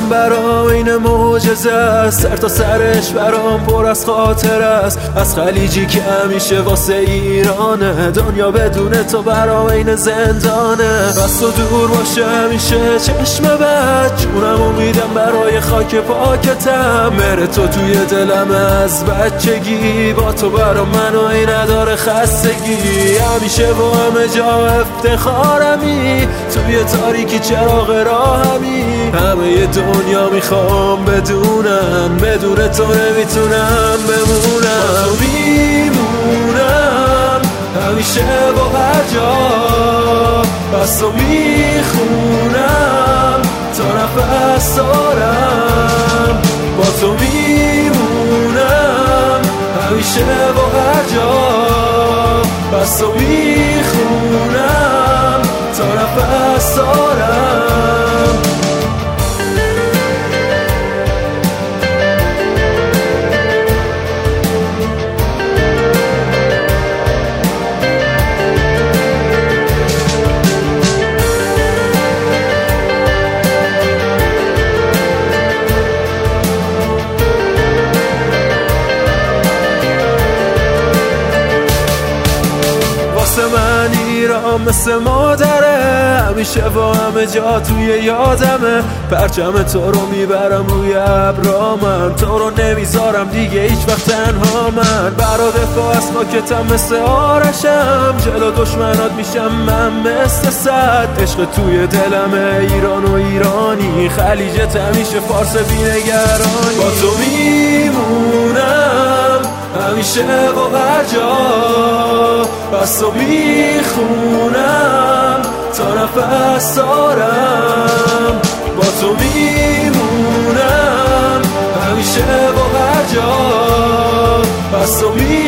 دلم برام این معجزه است، سر تا سرش برام پر از خاطر است. از خلیجی که همیشه واسه ایرانه، دنیا بدون تو برام این زندانه. بس تو دور باشه همیشه چشم بد، جونم امیدم برای خاک پاکتم. مهر تو توی دلم از بچگی، با تو برام منو نداره خستگی. همیشه با همه جا افتخارمی، توی تاریکی چراغ راهمی. همه دنیا میخوام بدونن، بدون تو نمیتونم بمونم. تو میمونم همیشه با هر جا، بس تو میخونم تا نفس دارم. با تو میمونم همیشه با هر جا، بس تو میخونم تا نفس دارم. من ایران مثل مادره، همیشه با همه جا توی یادمه. پرچم تو رو میبرم روی ابرامم، تو رو نمیذارم دیگه هیچ وقت تنها. من برا دفاع از خاکتم مثل آرشم، جلو دشمنات میشم من مثل سد. عشق توی دلمه ایران و ایرانی، خلیجت همیشه فارس بی‌نگرانی. با تو میمونم همیشه با هر جا، بس تو میخونم تا نفس دارم. با تو میمونم همیشه با هر جا، بس تو